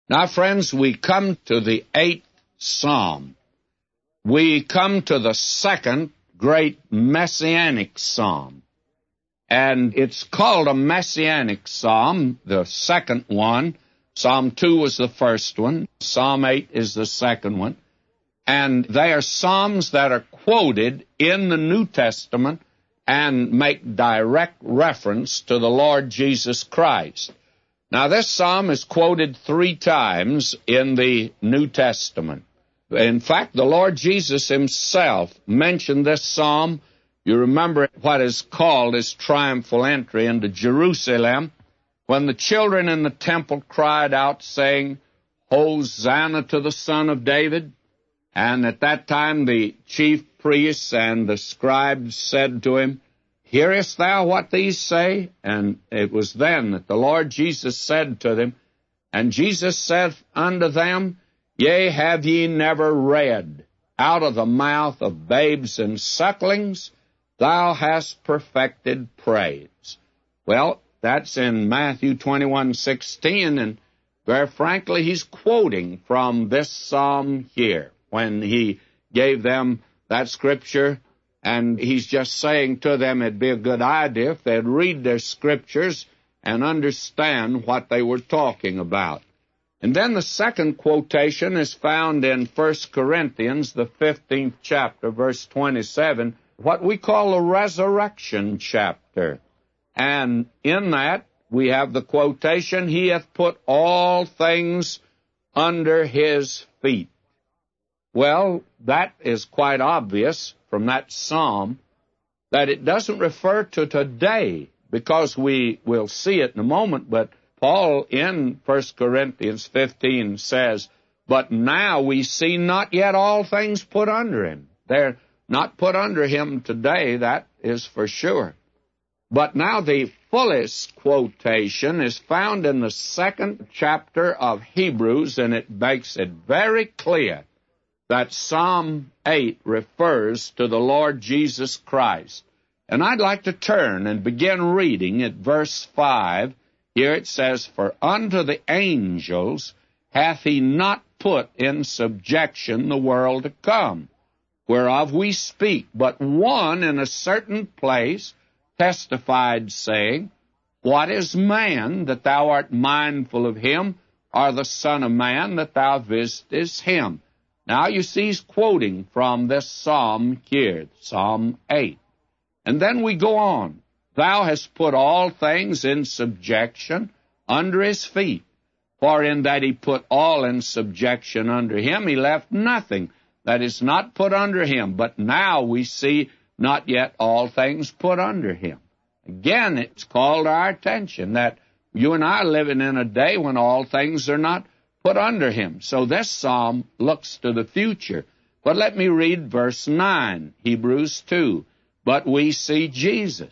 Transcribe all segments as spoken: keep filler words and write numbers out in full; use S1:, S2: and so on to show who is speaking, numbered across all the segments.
S1: Now, friends, we come to the eighth psalm. We come to the second great messianic psalm. And it's called a messianic psalm, the second one. Psalm two was the first one. Psalm eight is the second one. And they are psalms that are quoted in the New Testament and make direct reference to the Lord Jesus Christ. Now, this psalm is quoted three times in the New Testament. In fact, the Lord Jesus himself mentioned this psalm. You remember what is called his triumphal entry into Jerusalem, when the children in the temple cried out, saying, Hosanna to the Son of David. And at that time the chief priests and the scribes said to him, Hearest thou what these say? And it was then that the Lord Jesus said to them, And Jesus said unto them, Yea, have ye never read, Out of the mouth of babes and sucklings thou hast perfected praise. Well, that's in Matthew twenty-one sixteen, and very frankly, he's quoting from this psalm here when he gave them that scripture, and he's just saying to them it'd be a good idea if they'd read their scriptures and understand what they were talking about. And then the second quotation is found in First Corinthians, the fifteenth chapter, verse twenty-seven, what we call a resurrection chapter. And in that, we have the quotation, He hath put all things under his feet. Well, that is quite obvious from that psalm that it doesn't refer to today, because we will see it in a moment, but Paul in First Corinthians fifteen says, But now we see not yet all things put under him. They're not put under him today, that is for sure. But now the fullest quotation is found in the second chapter of Hebrews, and it makes it very clear that Psalm eight refers to the Lord Jesus Christ. And I'd like to turn and begin reading at verse five. Here it says, For unto the angels hath he not put in subjection the world to come, whereof we speak. But one in a certain place testified, saying, What is man, that thou art mindful of him, or the Son of Man, that thou visitest him? Now you see he's quoting from this psalm here, Psalm eight. And then we go on. Thou hast put all things in subjection under his feet. For in that he put all in subjection under him, he left nothing that is not put under him. But now we see not yet all things put under him. Again, it's called our attention that you and I are living in a day when all things are not put under him. So this psalm looks to the future. But let me read verse nine, Hebrews two. But we see Jesus.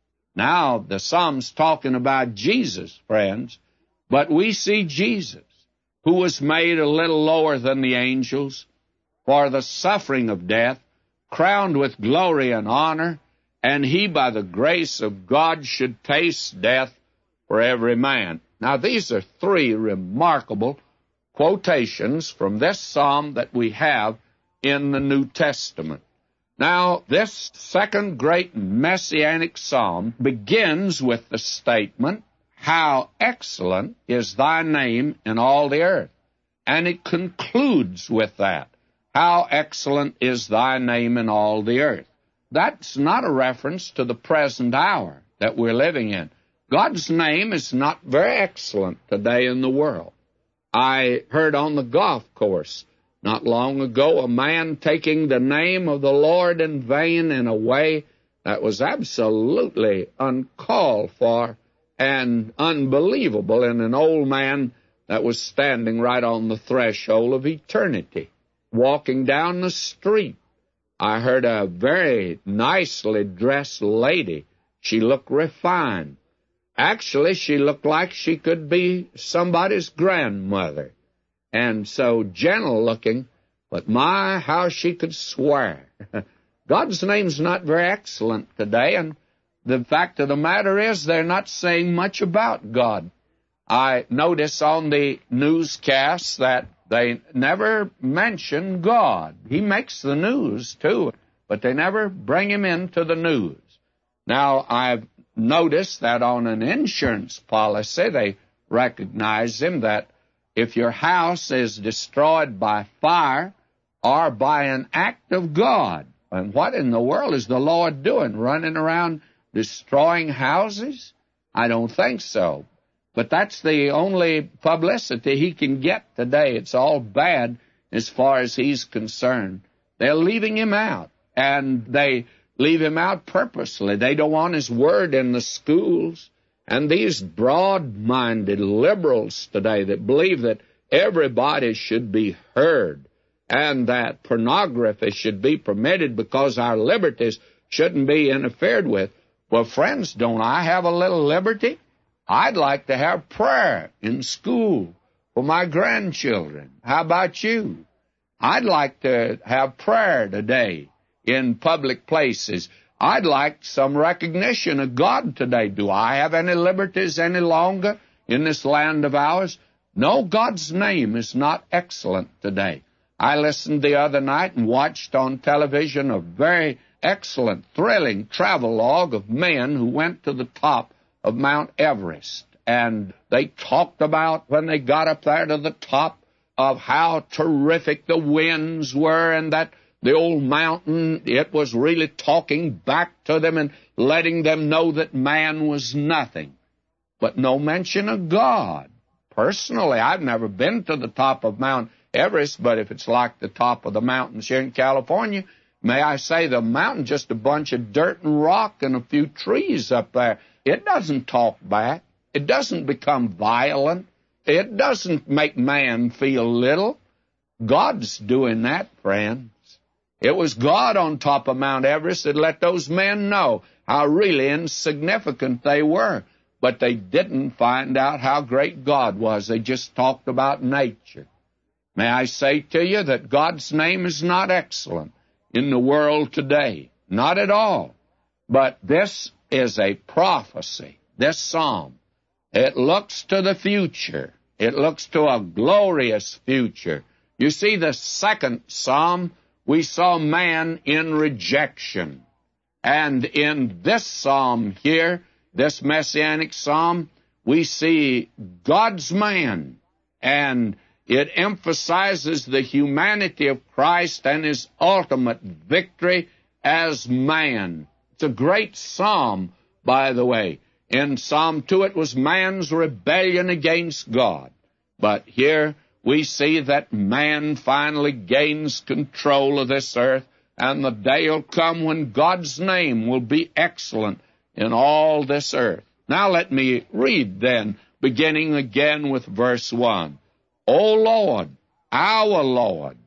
S1: Now, the psalm's talking about Jesus, friends. But we see Jesus, who was made a little lower than the angels, for the suffering of death, crowned with glory and honor, and he by the grace of God should taste death for every man. Now, these are three remarkable quotations from this psalm that we have in the New Testament. Now, this second great messianic psalm begins with the statement, How excellent is thy name in all the earth. And it concludes with that, How excellent is thy name in all the earth. That's not a reference to the present hour that we're living in. God's name is not very excellent today in the world. I heard on the golf course not long ago a man taking the name of the Lord in vain in a way that was absolutely uncalled for and unbelievable in an old man that was standing right on the threshold of eternity, walking down the street. I heard a very nicely dressed lady. She looked refined. Actually, she looked like she could be somebody's grandmother, and so gentle-looking, but my, how she could swear. God's name's not very excellent today, and the fact of the matter is they're not saying much about God. I notice on the newscasts that they never mention God. He makes the news, too, but they never bring him into the news. Now, I've noticed that on an insurance policy, they recognize him, that if your house is destroyed by fire or by an act of God, and what in the world is the Lord doing, running around destroying houses? I don't think so. But that's the only publicity he can get today. It's all bad as far as he's concerned. They're leaving him out, and they leave him out purposely. They don't want his word in the schools. And these broad-minded liberals today that believe that everybody should be heard and that pornography should be permitted because our liberties shouldn't be interfered with. Well, friends, don't I have a little liberty? I'd like to have prayer in school for my grandchildren. How about you? I'd like to have prayer today in public places. I'd like some recognition of God today. Do I have any liberties any longer in this land of ours? No, God's name is not excellent today. I listened the other night and watched on television a very excellent, thrilling travelogue of men who went to the top of Mount Everest. And they talked about, when they got up there to the top, of how terrific the winds were, and that the old mountain, it was really talking back to them and letting them know that man was nothing. But no mention of God. Personally, I've never been to the top of Mount Everest, but if it's like the top of the mountains here in California, may I say the mountain, just a bunch of dirt and rock and a few trees up there. It doesn't talk back. It doesn't become violent. It doesn't make man feel little. God's doing that, friends. It was God on top of Mount Everest that let those men know how really insignificant they were. But they didn't find out how great God was. They just talked about nature. May I say to you that God's name is not excellent in the world today. Not at all. But this is a prophecy, this psalm. It looks to the future. It looks to a glorious future. You see, the second psalm, we saw man in rejection. And in this psalm here, this messianic psalm, we see God's man, and it emphasizes the humanity of Christ and his ultimate victory as man. It's a great psalm, by the way. In Psalm two, it was man's rebellion against God. But here we see that man finally gains control of this earth, and the day will come when God's name will be excellent in all this earth. Now let me read then, beginning again with verse one. O Lord, our Lord,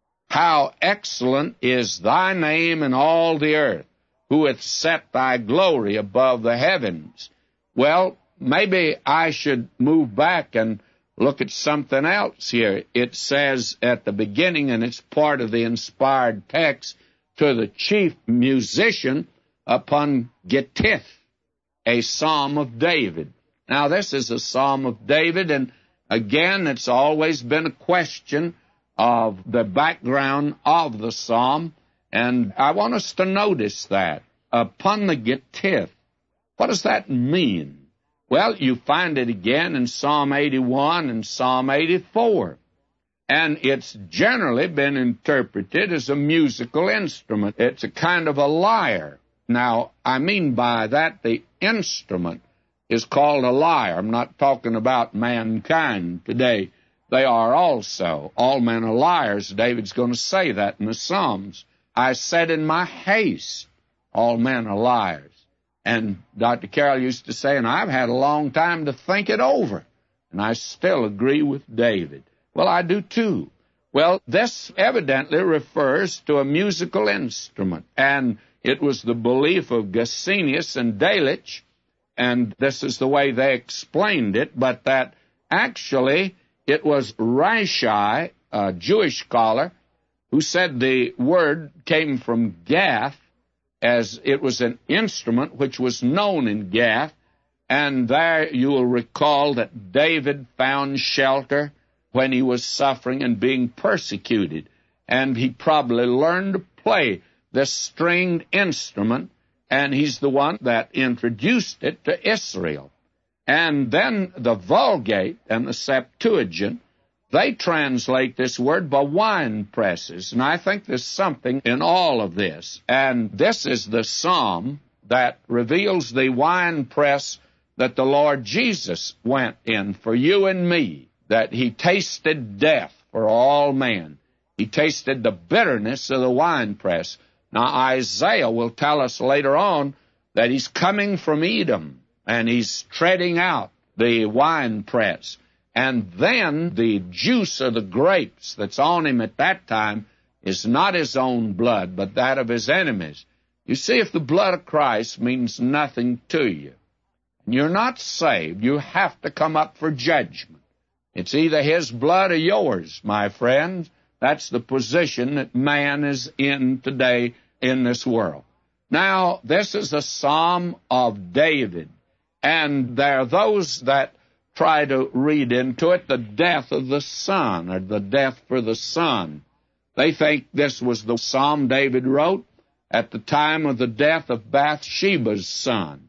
S1: how excellent is thy name in all the earth, who hath set thy glory above the heavens. Well, maybe I should move back and look at something else here. It says at the beginning, and it's part of the inspired text, to the chief musician upon Gittith, a psalm of David. Now, this is a psalm of David, and again, it's always been a question of the background of the psalm, and I want us to notice that. Upon the Gittith, what does that mean? Well, you find it again in Psalm eighty-one and Psalm eighty-four. And it's generally been interpreted as a musical instrument. It's a kind of a lyre. Now, I mean by that the instrument is called a lyre. I'm not talking about mankind today. They are also. All men are liars. David's going to say that in the Psalms. I said in my haste, all men are liars. And Doctor Carroll used to say, and I've had a long time to think it over, and I still agree with David. Well, I do too. Well, this evidently refers to a musical instrument, and it was the belief of Gesenius and Delitzsch, and this is the way they explained it, but that actually it was Rashi, a Jewish scholar, who said the word came from Gath, as it was an instrument which was known in Gath, And there you will recall that David found shelter when he was suffering and being persecuted. And he probably learned to play this stringed instrument, and he's the one that introduced it to Israel. And then the Vulgate and the Septuagint, they translate this word by wine presses. And I think there's something in all of this. And this is the psalm that reveals the wine press that the Lord Jesus went in for you and me, that he tasted death for all men. He tasted the bitterness of the winepress. Now, Isaiah will tell us later on that he's coming from Edom, and he's treading out the winepress. And then the juice of the grapes that's on him at that time is not his own blood, but that of his enemies. You see, if the blood of Christ means nothing to you, and you're not saved, you have to come up for judgment. It's either his blood or yours, my friends. That's the position that man is in today in this world. Now, this is a psalm of David, and there are those that try to read into it the death of the son, or the death for the son. They think this was the psalm David wrote at the time of the death of Bathsheba's son,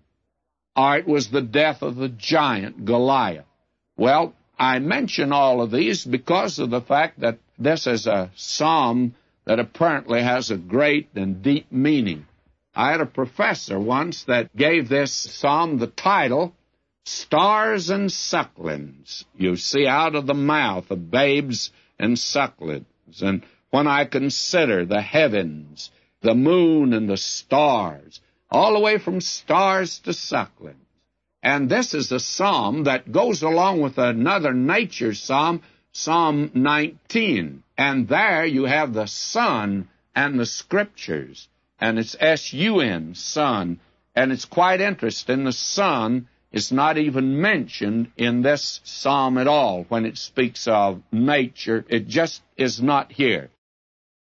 S1: or it was the death of the giant Goliath. Well, I mention all of these because of the fact that this is a psalm that apparently has a great and deep meaning. I had a professor once that gave this psalm the title, Stars and Sucklings, you see out of the mouth of babes and sucklings. And when I consider the heavens, the moon and the stars, all the way from stars to sucklings. And this is a psalm that goes along with another nature psalm, Psalm nineteen. And there you have the sun and the scriptures. And it's S U N, sun. And it's quite interesting. The sun is not even mentioned in this psalm at all when it speaks of nature. It just is not here.